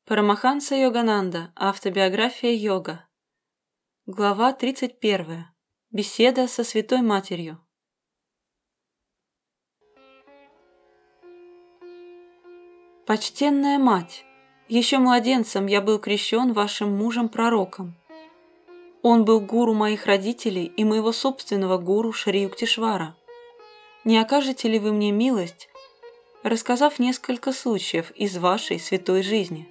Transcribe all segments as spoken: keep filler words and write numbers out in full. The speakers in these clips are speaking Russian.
Парамаханса Йогананда. Автобиография йога. Глава тридцать первая. Беседа со Святой Матерью. Почтенная мать, еще младенцем я был крещен вашим мужем-пророком. Он был гуру моих родителей и моего собственного гуру Шри Юктишвара. Не окажете ли вы мне милость, рассказав несколько случаев из вашей святой жизни?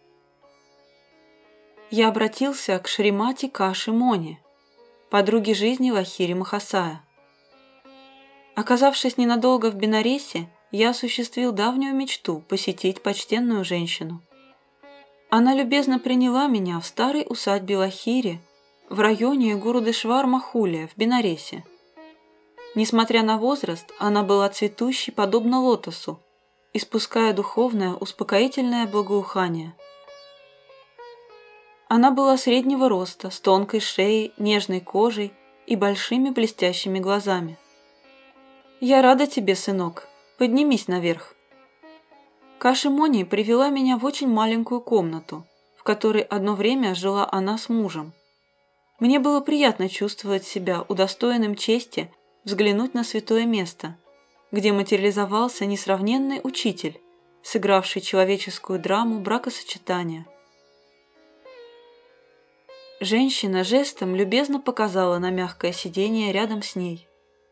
Я обратился к Шримати Каши Мони, подруге жизни Лахири Махасая. Оказавшись ненадолго в Бенаресе, я осуществил давнюю мечту посетить почтенную женщину. Она любезно приняла меня в старой усадьбе Лахири в районе Гурудешвар-Махулия в Бенаресе. Несмотря на возраст, она была цветущей подобно лотосу, испуская духовное успокоительное благоухание. Она была среднего роста, с тонкой шеей, нежной кожей и большими блестящими глазами. «Я рада тебе, сынок. Поднимись наверх». Каши Мони привела меня в очень маленькую комнату, в которой одно время жила она с мужем. Мне было приятно чувствовать себя удостоенным чести взглянуть на святое место, где материализовался несравненный учитель, сыгравший человеческую драму бракосочетания. Женщина жестом любезно показала на мягкое сиденье рядом с ней.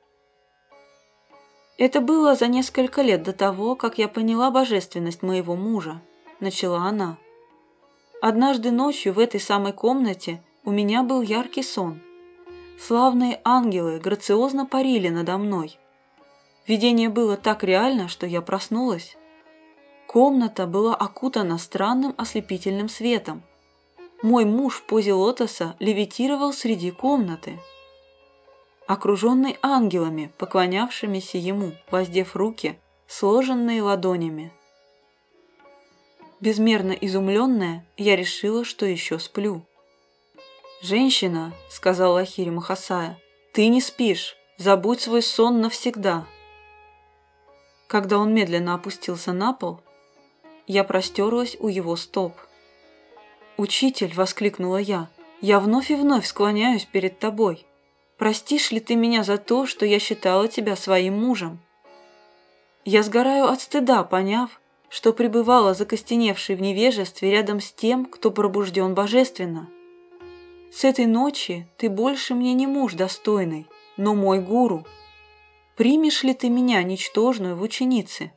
«Это было за несколько лет до того, как я поняла божественность моего мужа», — начала она. «Однажды ночью в этой самой комнате у меня был яркий сон. Славные ангелы грациозно парили надо мной. Видение было так реально, что я проснулась. Комната была окутана странным ослепительным светом. Мой муж в позе лотоса левитировал среди комнаты, окруженный ангелами, поклонявшимися ему, воздев руки, сложенные ладонями. Безмерно изумленная, я решила, что еще сплю. «Женщина», — сказал Лахири Махасая, — «ты не спишь, забудь свой сон навсегда». Когда он медленно опустился на пол, я простерлась у его стоп. «Учитель», — воскликнула я, — «я вновь и вновь склоняюсь перед тобой. Простишь ли ты меня за то, что я считала тебя своим мужем? Я сгораю от стыда, поняв, что пребывала закостеневшей в невежестве рядом с тем, кто пробужден божественно. С этой ночи ты больше мне не муж достойный, но мой гуру. Примешь ли ты меня, ничтожную, в ученицы?»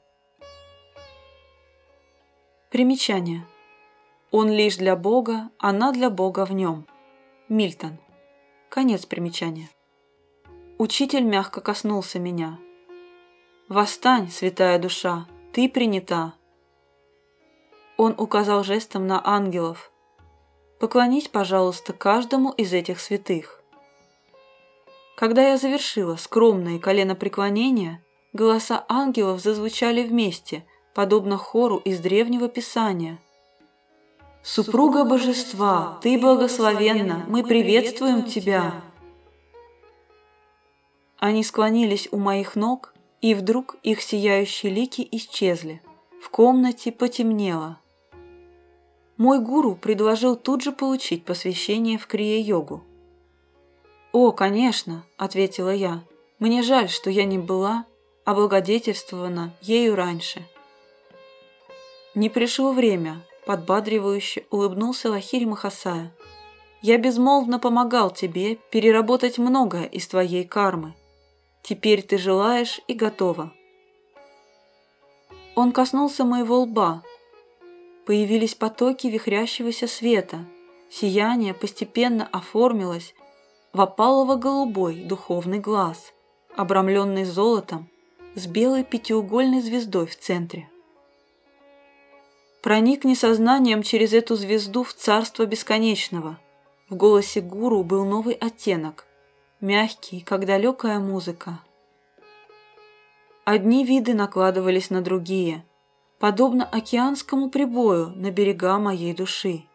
Примечание. Он лишь для Бога, она для Бога в нем. Мильтон. Конец примечания. Учитель мягко коснулся меня. «Восстань, святая душа, ты принята». Он указал жестом на ангелов. «Поклонись, пожалуйста, каждому из этих святых». Когда я завершила скромное коленопреклонение, голоса ангелов зазвучали вместе, подобно хору из древнего писания. «Супруга божества, ты благословенна, мы приветствуем тебя». Они склонились у моих ног, и вдруг их сияющие лики исчезли. В комнате потемнело. Мой гуру предложил тут же получить посвящение в крия-йогу. «О, конечно», — ответила я, — «мне жаль, что я не была облагодетельствована ею раньше». «Не пришло время», — подбадривающе улыбнулся Лахири Махасая. «Я безмолвно помогал тебе переработать многое из твоей кармы. Теперь ты желаешь и готова». Он коснулся моего лба. Появились потоки вихрящегося света. Сияние постепенно оформилось в опалово-голубой духовный глаз, обрамленный золотом, с белой пятиугольной звездой в центре. «Проникни сознанием через эту звезду в царство бесконечного». В голосе гуру был новый оттенок, мягкий, как далекая музыка. Одни виды накладывались на другие, подобно океанскому прибою на берега моей души.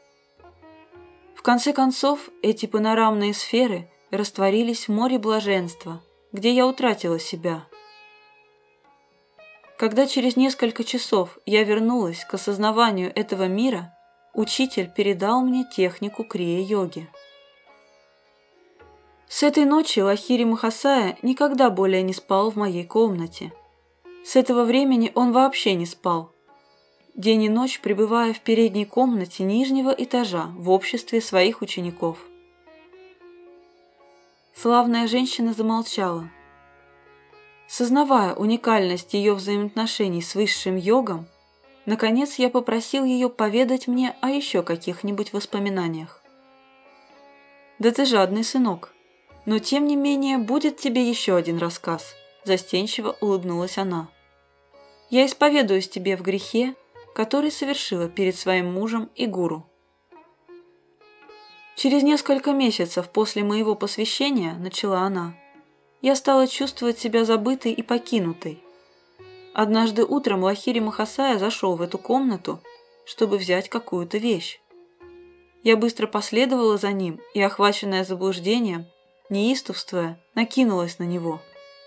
В конце концов, эти панорамные сферы растворились в море блаженства, где я утратила себя. Когда через несколько часов я вернулась к осознаванию этого мира, учитель передал мне технику крия-йоги. С этой ночи Лахири Махасая никогда более не спал в моей комнате. С этого времени он вообще не спал, день и ночь пребывая в передней комнате нижнего этажа в обществе своих учеников. Славная женщина замолчала. Сознавая уникальность ее взаимоотношений с высшим йогом, наконец я попросил ее поведать мне о еще каких-нибудь воспоминаниях. «Да ты жадный, сынок, но тем не менее будет тебе еще один рассказ», – застенчиво улыбнулась она. «Я исповедуюсь тебе в грехе, который совершила перед своим мужем и гуру». «Через несколько месяцев после моего посвящения, – начала она, – я стала чувствовать себя забытой и покинутой. Однажды утром Лахири Махасая зашел в эту комнату, чтобы взять какую-то вещь. Я быстро последовала за ним и, охваченная заблуждением, неистовствуя, накинулась на него.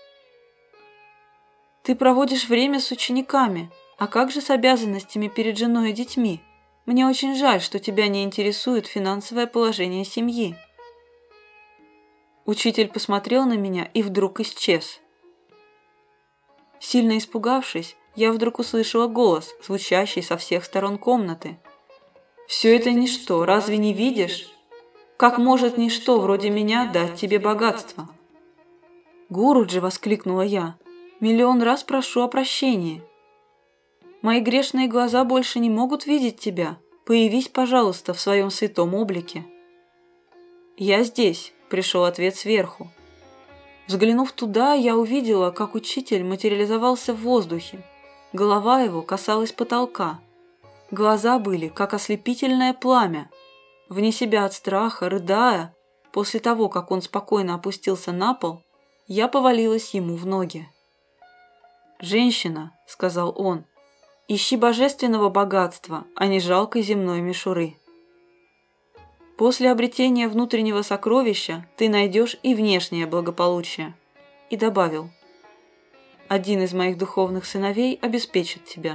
«Ты проводишь время с учениками, а как же с обязанностями перед женой и детьми? Мне очень жаль, что тебя не интересует финансовое положение семьи». Учитель посмотрел на меня и вдруг исчез. Сильно испугавшись, я вдруг услышала голос, звучащий со всех сторон комнаты. «Все это ничто, разве не видишь? Как может ничто вроде меня дать тебе богатство?» «Гуруджи!» – воскликнула я. «Миллион раз прошу о прощении. Мои грешные глаза больше не могут видеть тебя. Появись, пожалуйста, в своем святом облике». «Я здесь», – пришел ответ сверху. Взглянув туда, я увидела, как учитель материализовался в воздухе. Голова его касалась потолка. Глаза были, как ослепительное пламя. Вне себя от страха, рыдая, после того, как он спокойно опустился на пол, я повалилась ему в ноги. «Женщина», – сказал он, – «ищи божественного богатства, а не жалкой земной мишуры. После обретения внутреннего сокровища ты найдешь и внешнее благополучие». И добавил: «Один из моих духовных сыновей обеспечит тебя».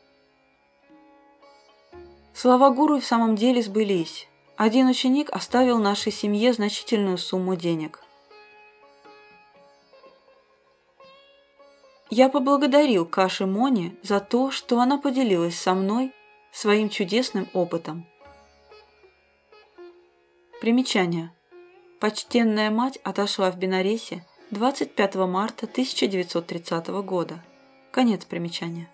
Слова гуру в самом деле сбылись. Один ученик оставил нашей семье значительную сумму денег. Я поблагодарил Каши Мони за то, что она поделилась со мной своим чудесным опытом. Примечание. Почтенная мать отошла в Бенаресе двадцать пятого марта тысяча девятьсот тридцатого года. Конец примечания.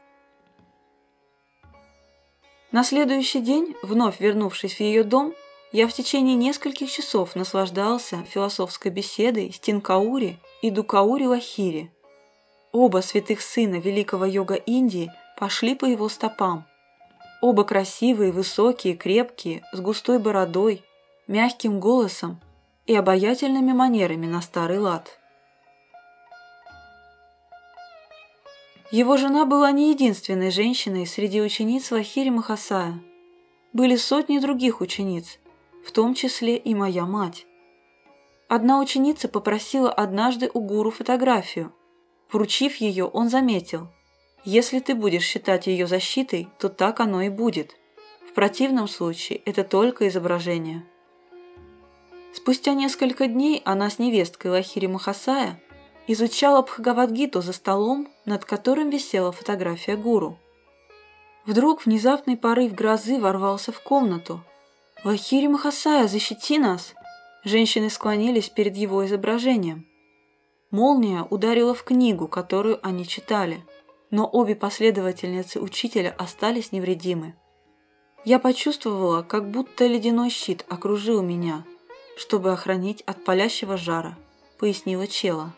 На следующий день, вновь вернувшись в ее дом, я в течение нескольких часов наслаждался философской беседой с Тинкаури и Дукаури Лахири. Оба святых сына великого йога Индии пошли по его стопам. Оба красивые, высокие, крепкие, с густой бородой, мягким голосом и обаятельными манерами на старый лад. Его жена была не единственной женщиной среди учениц Лахири Махасая. Были сотни других учениц, в том числе и моя мать. Одна ученица попросила однажды у гуру фотографию. Вручив ее, он заметил: «Если ты будешь считать ее защитой, то так оно и будет. В противном случае это только изображение». Спустя несколько дней она с невесткой Лахири Махасая изучала Бхагавад-гиту за столом, над которым висела фотография гуру. Вдруг внезапный порыв грозы ворвался в комнату. «Лахири Махасая, защити нас!» Женщины склонились перед его изображением. Молния ударила в книгу, которую они читали, но обе последовательницы учителя остались невредимы. Я почувствовала, как будто ледяной щит окружил меня, чтобы охранить от палящего жара, пояснила Чела.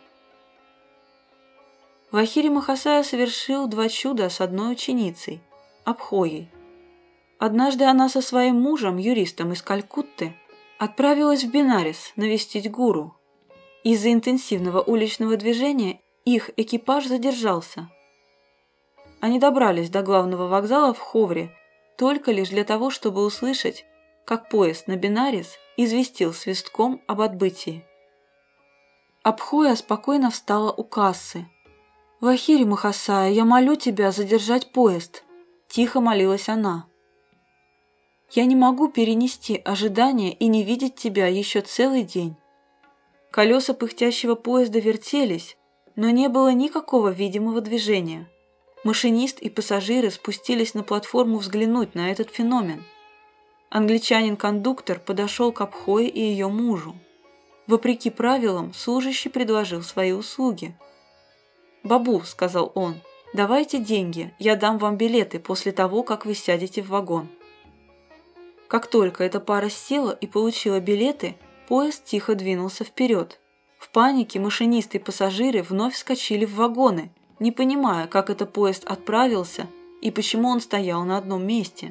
Лахири Махасая совершил два чуда с одной ученицей, Абхойей. Однажды она со своим мужем, юристом из Калькутты, отправилась в Бенарес навестить гуру. Из-за интенсивного уличного движения их экипаж задержался. Они добрались до главного вокзала в Ховре только лишь для того, чтобы услышать, как поезд на Бенарес известил свистком об отбытии. Абхоя спокойно встала у кассы. «Лахири Махасая, я молю тебя задержать поезд», – тихо молилась она. «Я не могу перенести ожидания и не видеть тебя еще целый день». Колеса пыхтящего поезда вертелись, но не было никакого видимого движения. Машинист и пассажиры спустились на платформу взглянуть на этот феномен. Англичанин-кондуктор подошел к Абхое и ее мужу. Вопреки правилам, служащий предложил свои услуги. «Бабу», — сказал он, — «давайте деньги, я дам вам билеты после того, как вы сядете в вагон». Как только эта пара села и получила билеты, поезд тихо двинулся вперед. В панике машинист и пассажиры вновь вскочили в вагоны, не понимая, как этот поезд отправился и почему он стоял на одном месте.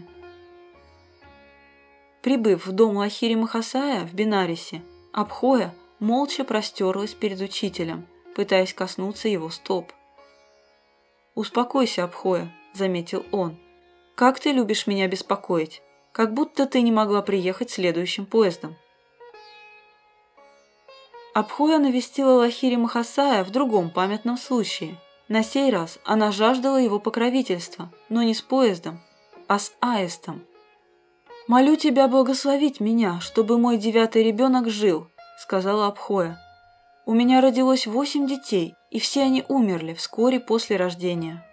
Прибыв в дом Лахири Махасая в Бенарисе, Абхоя молча простерлась перед учителем, пытаясь коснуться его стоп. «Успокойся, Абхоя», — заметил он. «Как ты любишь меня беспокоить? Как будто ты не могла приехать следующим поездом». Абхоя навестила Лахири Махасая в другом памятном случае. На сей раз она жаждала его покровительства, но не с поездом, а с аистом. «Молю тебя благословить меня, чтобы мой девятый ребенок жил», — сказала Абхоя. «У меня родилось восемь детей, и все они умерли вскоре после рождения».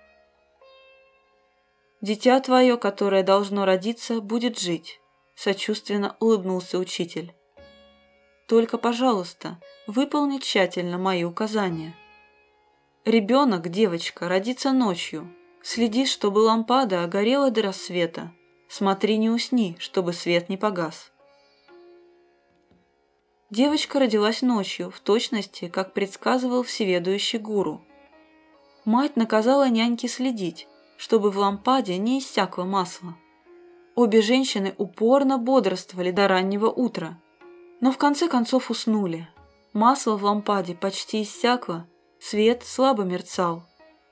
«Дитя твое, которое должно родиться, будет жить», — сочувственно улыбнулся учитель. «Только, пожалуйста, выполни тщательно мои указания. Ребенок, девочка, родится ночью. Следи, чтобы лампада горела до рассвета. Смотри, не усни, чтобы свет не погас». Девочка родилась ночью, в точности, как предсказывал всеведущий гуру. Мать наказала няньке следить, чтобы в лампаде не иссякло масло. Обе женщины упорно бодрствовали до раннего утра, но в конце концов уснули. Масло в лампаде почти иссякло, свет слабо мерцал.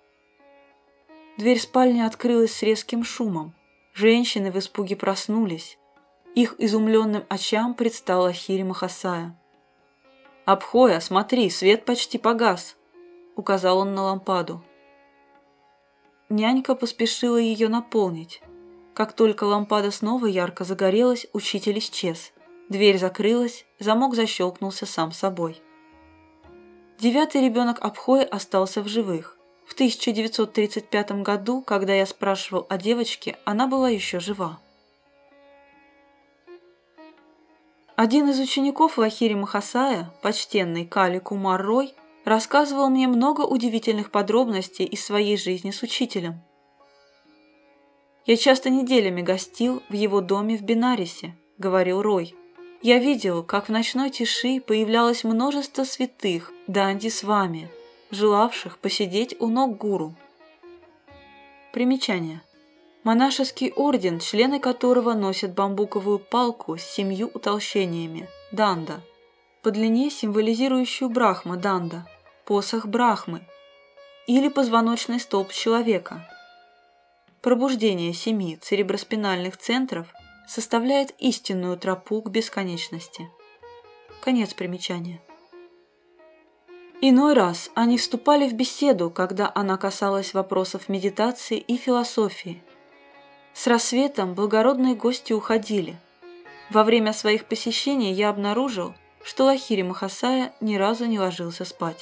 Дверь спальни открылась с резким шумом. Женщины в испуге проснулись. Их изумленным очам предстал Лахири Махасая. «Абхоя, смотри, свет почти погас», — указал он на лампаду. Нянька поспешила ее наполнить. Как только лампада снова ярко загорелась, учитель исчез. Дверь закрылась, замок защелкнулся сам собой. Девятый ребенок Абхои остался в живых. В тысяча девятьсот тридцать пятом году, когда я спрашивал о девочке, она была еще жива. Один из учеников Лахири Махасая, почтенный Кали Кумар Рой, рассказывал мне много удивительных подробностей из своей жизни с учителем. «Я часто неделями гостил в его доме в Бенарисе», — говорил Рой. «Я видел, как в ночной тиши появлялось множество святых данди с вами, желавших посидеть у ног гуру». Примечание. Монашеский орден, члены которого носят бамбуковую палку с семью утолщениями – данда, по длине символизирующую Брахма данда, посох Брахмы, или позвоночный столб человека. Пробуждение семи цереброспинальных центров составляет истинную тропу к бесконечности. Конец примечания. Иной раз они вступали в беседу, когда она касалась вопросов медитации и философии. С рассветом благородные гости уходили. Во время своих посещений я обнаружил, что Лахири Махасая ни разу не ложился спать.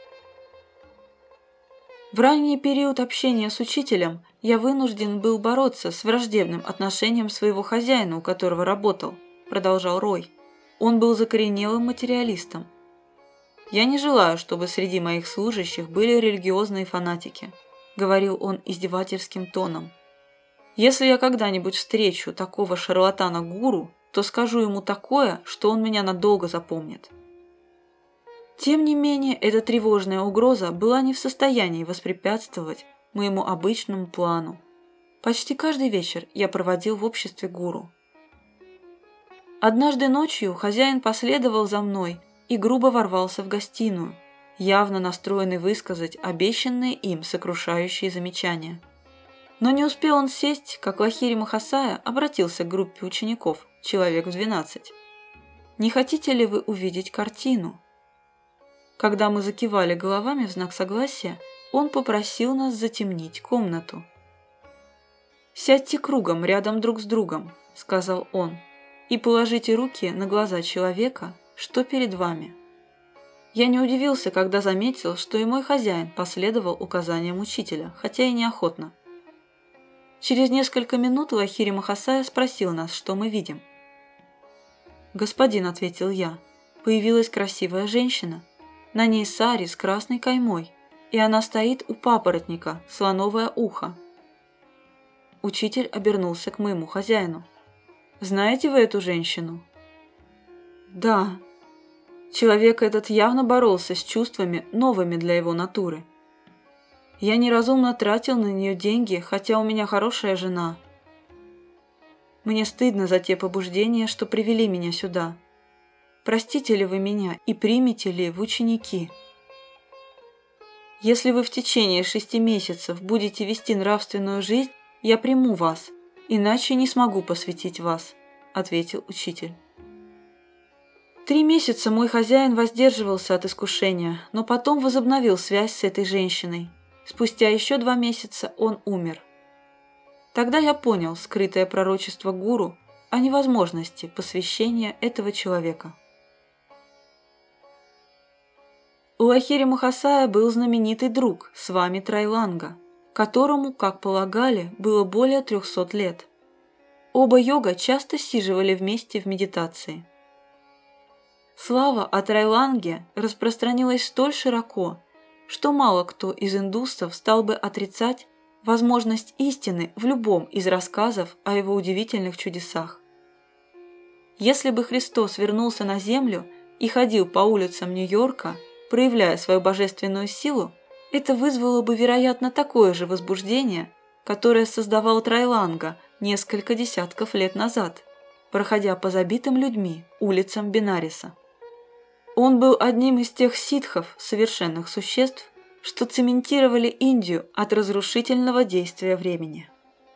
В ранний период общения с учителем я вынужден был бороться с враждебным отношением своего хозяина, у которого работал, продолжал Рой. Он был закоренелым материалистом. «Я не желаю, чтобы среди моих служащих были религиозные фанатики», говорил он издевательским тоном. «Если я когда-нибудь встречу такого шарлатана-гуру, то скажу ему такое, что он меня надолго запомнит». Тем не менее, эта тревожная угроза была не в состоянии воспрепятствовать моему обычному плану. Почти каждый вечер я проводил в обществе гуру. Однажды ночью хозяин последовал за мной и грубо ворвался в гостиную, явно настроенный высказать обещанные им сокрушающие замечания. Но не успел он сесть, как Лахири Махасая обратился к группе учеников, человек в двенадцать. «Не хотите ли вы увидеть картину?» Когда мы закивали головами в знак согласия, он попросил нас затемнить комнату. «Сядьте кругом рядом друг с другом», – сказал он, – «и положите руки на глаза человека, что перед вами». Я не удивился, когда заметил, что и мой хозяин последовал указаниям учителя, хотя и неохотно. Через несколько минут Лахири Махасая спросил нас, что мы видим. «Господин», – ответил я, – «появилась красивая женщина. На ней сари с красной каймой, и она стоит у папоротника, слоновое ухо». Учитель обернулся к моему хозяину. «Знаете вы эту женщину?» «Да». Человек этот явно боролся с чувствами, новыми для его натуры. Я неразумно тратил на нее деньги, хотя у меня хорошая жена. Мне стыдно за те побуждения, что привели меня сюда. Простите ли вы меня и примете ли в ученики? Если вы в течение шести месяцев будете вести нравственную жизнь, я приму вас, иначе не смогу посвятить вас, ответил учитель. Три месяца мой хозяин воздерживался от искушения, но потом возобновил связь с этой женщиной. Спустя еще два месяца он умер. Тогда я понял скрытое пророчество гуру о невозможности посвящения этого человека. У Лахири Махасая был знаменитый друг Свами Трайланга, которому, как полагали, было более трехсот лет. Оба йога часто сиживали вместе в медитации. Слава о Трайланге распространилась столь широко, что мало кто из индусов стал бы отрицать возможность истины в любом из рассказов о его удивительных чудесах. Если бы Христос вернулся на землю и ходил по улицам Нью-Йорка, проявляя свою божественную силу, это вызвало бы, вероятно, такое же возбуждение, которое создавал Трайланга несколько десятков лет назад, проходя по забитым людьми улицам Бенариса. Он был одним из тех ситхов, совершенных существ, что цементировали Индию от разрушительного действия времени.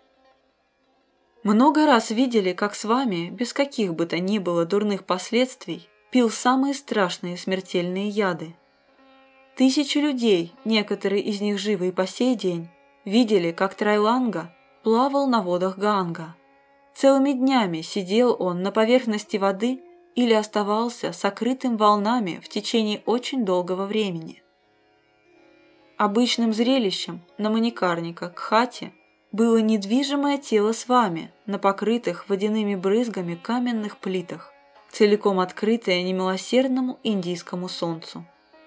Много раз видели, как с вами, без каких бы то ни было дурных последствий, пил самые страшные смертельные яды. Тысячи людей, некоторые из них живы и по сей день, видели, как Трайланга плавал на водах Ганга. Целыми днями сидел он на поверхности воды или оставался сокрытым волнами в течение очень долгого времени. Обычным зрелищем на Маникарника Кхати было недвижимое тело Свами на покрытых водяными брызгами каменных плитах, целиком открытое немилосердному индийскому солнцу.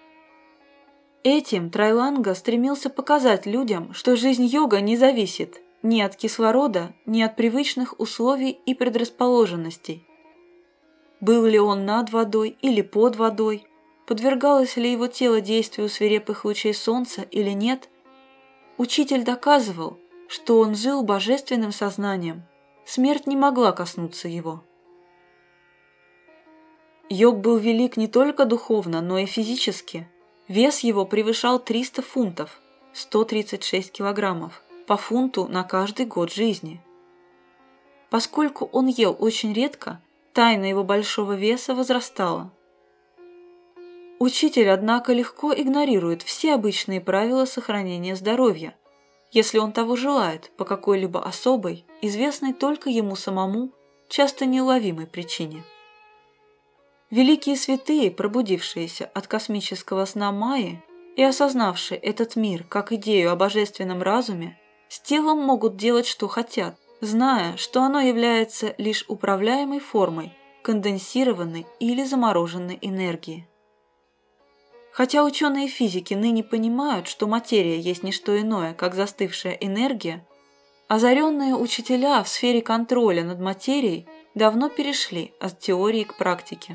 Этим Трайланга стремился показать людям, что жизнь йога не зависит ни от кислорода, ни от привычных условий и предрасположенностей. Был ли он над водой или под водой, подвергалось ли его тело действию свирепых лучей солнца или нет, учитель доказывал, что он жил божественным сознанием, смерть не могла коснуться его. Йог был велик не только духовно, но и физически. Вес его превышал триста фунтов, сто тридцать шесть килограммов, по фунту на каждый год жизни. Поскольку он ел очень редко, тайна его большого веса возрастала. Учитель, однако, легко игнорирует все обычные правила сохранения здоровья, если он того желает по какой-либо особой, известной только ему самому, часто неуловимой причине. Великие святые, пробудившиеся от космического сна Майи и осознавшие этот мир как идею о божественном разуме, с телом могут делать, что хотят, зная, что оно является лишь управляемой формой конденсированной или замороженной энергии. Хотя ученые физики ныне понимают, что материя есть не что иное, как застывшая энергия, озаренные учителя в сфере контроля над материей давно перешли от теории к практике.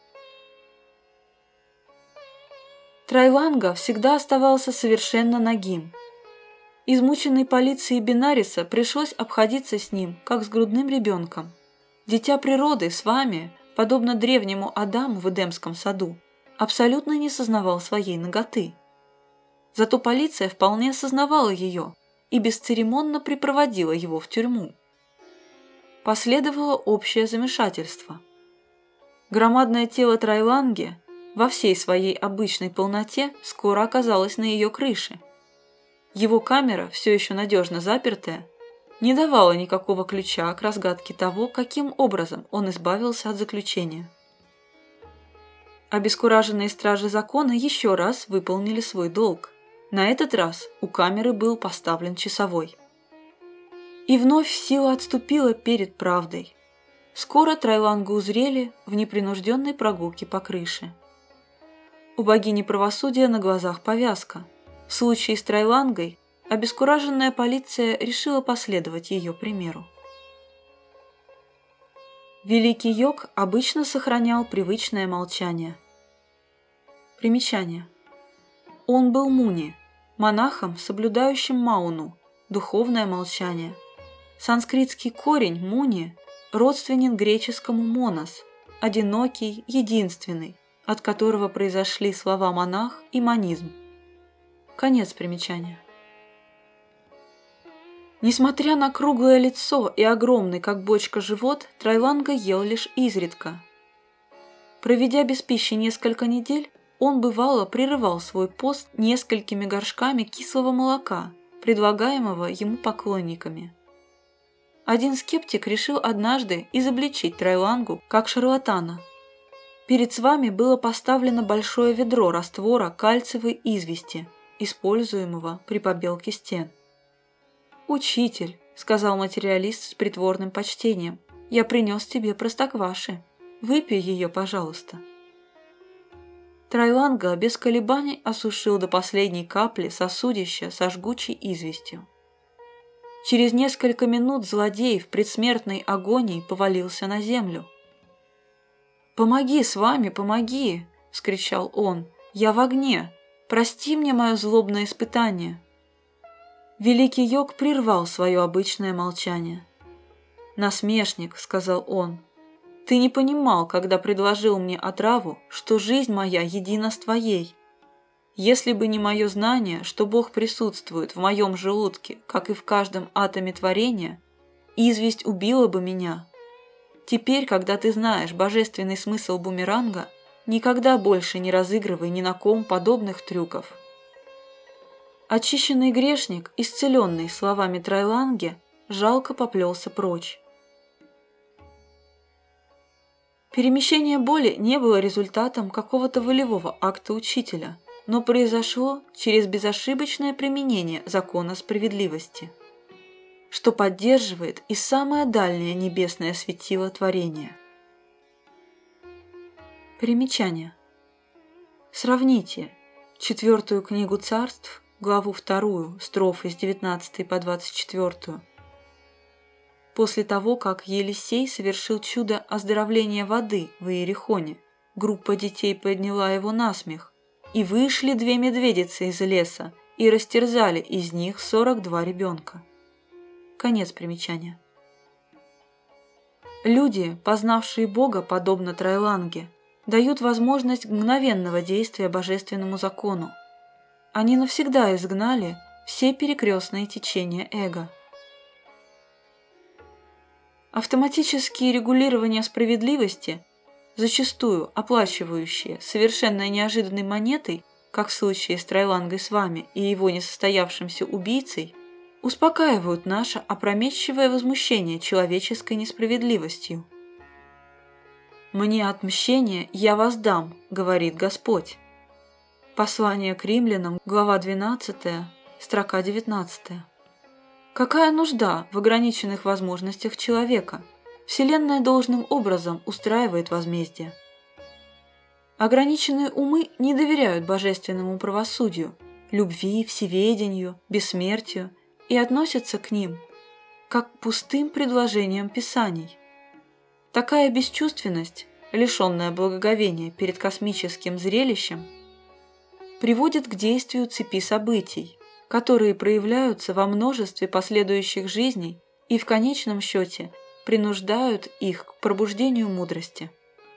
Трайланга всегда оставался совершенно нагим. Измученной полиции Бенариса пришлось обходиться с ним, как с грудным ребенком. Дитя природы с вами, подобно древнему Адаму в Эдемском саду, абсолютно не сознавал своей наготы. Зато полиция вполне осознавала ее и бесцеремонно припроводила его в тюрьму. Последовало общее замешательство. Громадное тело Трайланги во всей своей обычной полноте скоро оказалось на ее крыше. Его камера, все еще надежно запертая, не давала никакого ключа к разгадке того, каким образом он избавился от заключения. Обескураженные стражи закона еще раз выполнили свой долг. На этот раз у камеры был поставлен часовой. И вновь сила отступила перед правдой. Скоро Трайлангу узрели в непринужденной прогулке по крыше. У богини правосудия на глазах повязка. В случае с Трайлангой обескураженная полиция решила последовать ее примеру. Великий йог обычно сохранял привычное молчание. Примечание. Он был муни, монахом, соблюдающим мауну, духовное молчание. Санскритский корень муни родственен греческому монос, одинокий, единственный, от которого произошли слова монах и монизм. Конец примечания. Несмотря на круглое лицо и огромный, как бочка, живот, Трайланга ел лишь изредка. Проведя без пищи несколько недель, он бывало прерывал свой пост несколькими горшками кислого молока, предлагаемого ему поклонниками. Один скептик решил однажды изобличить Трайлангу как шарлатана. Перед свами было поставлено большое ведро раствора кальциевой извести, используемого при побелке стен. «Учитель», — сказал материалист с притворным почтением, — «я принес тебе простокваши. Выпей ее, пожалуйста». Трайланга без колебаний осушил до последней капли сосудище со жгучей известью. Через несколько минут злодей в предсмертной агонии повалился на землю. «Помоги, с вами, помоги!» — вскричал он. «Я в огне! Прости мне мое злобное испытание!» Великий йог прервал свое обычное молчание. «Насмешник», — сказал он, — «ты не понимал, когда предложил мне отраву, что жизнь моя едина с твоей. Если бы не мое знание, что Бог присутствует в моем желудке, как и в каждом атоме творения, известь убила бы меня. Теперь, когда ты знаешь божественный смысл бумеранга, никогда больше не разыгрывай ни на ком подобных трюков». Очищенный грешник, исцеленный словами Трайланги, жалко поплелся прочь. Перемещение боли не было результатом какого-то волевого акта учителя, но произошло через безошибочное применение закона справедливости, что поддерживает и самое дальнее небесное светило творения. Примечание. Сравните четвертую книгу царств, главу вторую, строфы с девятнадцатой по двадцать четвёртую. После того, как Елисей совершил чудо оздоровления воды в Иерихоне, группа детей подняла его на смех, и вышли две медведицы из леса и растерзали из них сорок два ребенка. Конец примечания. Люди, познавшие Бога, подобно Трайланге, дают возможность мгновенного действия божественному закону. Они навсегда изгнали все перекрестные течения эго. Автоматические регулирования справедливости, зачастую оплачивающие совершенно неожиданной монетой, как в случае с Трайлангой с вами и его несостоявшимся убийцей, успокаивают наше опрометчивое возмущение человеческой несправедливостью. «Мне отмщение я воздам», — говорит Господь. Послание к римлянам, глава двенадцатая, строка девятнадцатая. Какая нужда в ограниченных возможностях человека? Вселенная должным образом устраивает возмездие. Ограниченные умы не доверяют божественному правосудию, любви, всеведению, бессмертию и относятся к ним как к пустым предложениям писаний. Такая бесчувственность, лишенная благоговения перед космическим зрелищем, приводит к действию цепи событий, которые проявляются во множестве последующих жизней и в конечном счете принуждают их к пробуждению мудрости.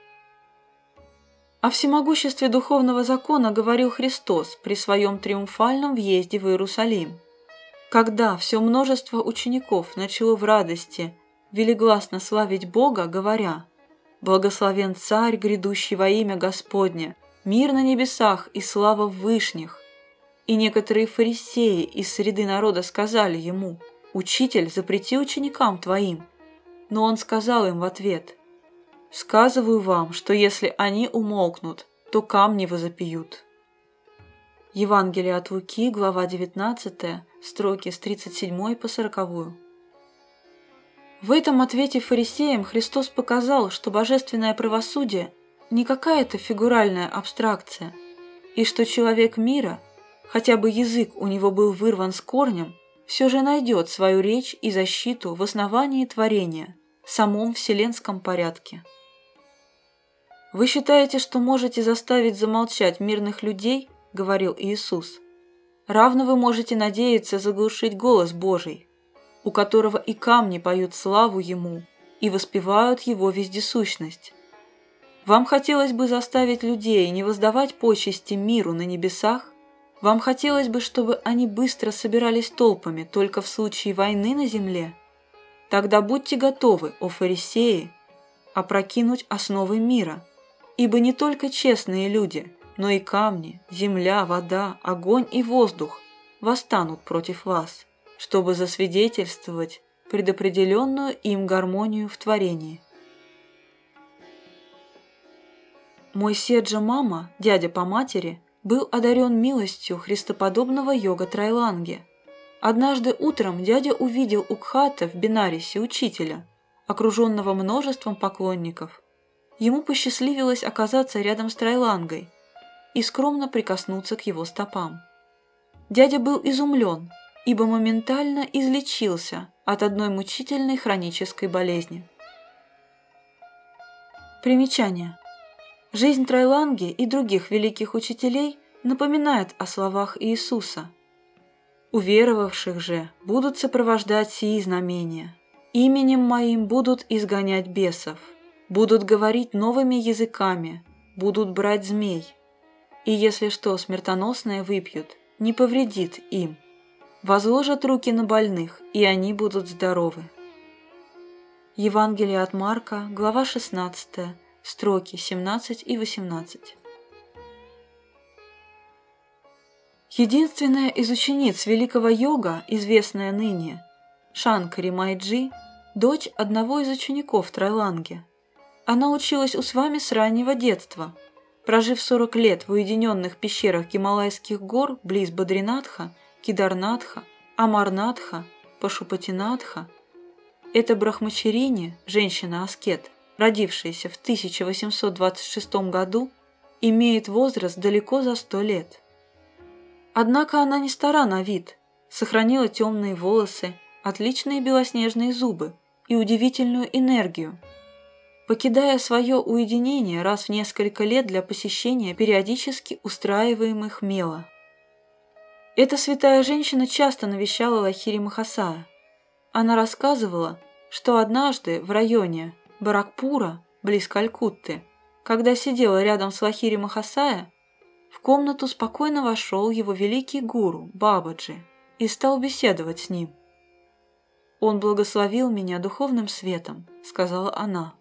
О всемогуществе духовного закона говорил Христос при своем триумфальном въезде в Иерусалим, когда все множество учеников начало в радости велигласно славить Бога, говоря: «Благословен Царь, грядущий во имя Господне, мир на небесах и слава в вышних». И некоторые фарисеи из среды народа сказали ему: «Учитель, запрети ученикам твоим». Но он сказал им в ответ: «Сказываю вам, что если они умолкнут, то камни возопьют». Евангелие от Луки, глава девятнадцатая, строки с тридцать седьмой по сороковую. В этом ответе фарисеям Христос показал, что божественное правосудие не какая-то фигуральная абстракция, и что человек мира, хотя бы язык у него был вырван с корнем, все же найдет свою речь и защиту в основании творения, самом вселенском порядке. «Вы считаете, что можете заставить замолчать мирных людей, — говорил Иисус, — равно вы можете надеяться заглушить голос Божий, у которого и камни поют славу Ему и воспевают Его вездесущность. Вам хотелось бы заставить людей не воздавать почести миру на небесах? Вам хотелось бы, чтобы они быстро собирались толпами только в случае войны на земле? Тогда будьте готовы, о фарисеи, опрокинуть основы мира, ибо не только честные люди, но и камни, земля, вода, огонь и воздух восстанут против вас, чтобы засвидетельствовать предопределенную им гармонию в творении. Мой седжа мама, дядя по матери, был одарен милостью христоподобного йога Трайланги. Однажды утром дядя увидел Укхата в Бенарисе учителя, окруженного множеством поклонников. Ему посчастливилось оказаться рядом с Трайлангой и скромно прикоснуться к его стопам. Дядя был изумлен, ибо моментально излечился от одной мучительной хронической болезни. Примечание. Жизнь Трайланги и других великих учителей напоминает о словах Иисуса: «Уверовавших же будут сопровождать сии знамения. Именем Моим будут изгонять бесов, будут говорить новыми языками, будут брать змей. И если что смертоносное выпьют, не повредит им. Возложат руки на больных, и они будут здоровы». Евангелие от Марка, глава шестнадцатая, строки семнадцать и восемнадцать. Единственная из учениц великого йога, известная ныне, Шанкари Майджи, дочь одного из учеников Трайланги. Она училась у Свами с раннего детства. Прожив сорок лет в уединенных пещерах Гималайских гор близ Бадринатха, Кидарнатха, Амарнатха, Пашупатинатха, эта брахмачарини, женщина-аскет, родившаяся в тысяча восемьсот двадцать шестом году, имеет возраст далеко за сто лет. Однако она не стара на вид, сохранила темные волосы, отличные белоснежные зубы и удивительную энергию, покидая свое уединение раз в несколько лет для посещения периодически устраиваемых мела. Эта святая женщина часто навещала Лахири Махасая. Она рассказывала, что однажды в районе Баракпура, близ Калькутты, когда сидела рядом с Лахири Махасая, в комнату спокойно вошел его великий гуру Бабаджи и стал беседовать с ним. «Он благословил меня духовным светом», — сказала она.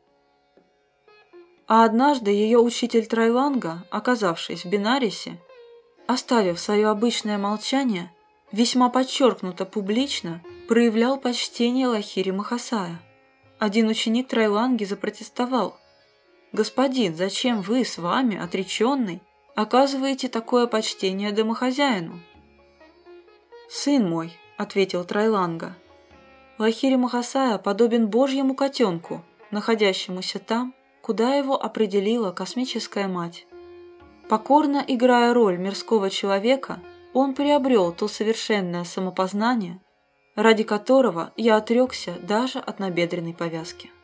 А однажды ее учитель Трайланга, оказавшись в Бенарисе, оставив свое обычное молчание, весьма подчеркнуто публично проявлял почтение Лахири Махасая. Один ученик Трайланги запротестовал: «Господин, зачем вы, с вами, отреченный, оказываете такое почтение домохозяину?» «Сын мой», — ответил Трайланга, — «Лахири Махасая подобен божьему котенку, находящемуся там, куда его определила космическая мать. Покорно играя роль мирского человека, он приобрел то совершенное самопознание, ради которого я отрекся даже от набедренной повязки».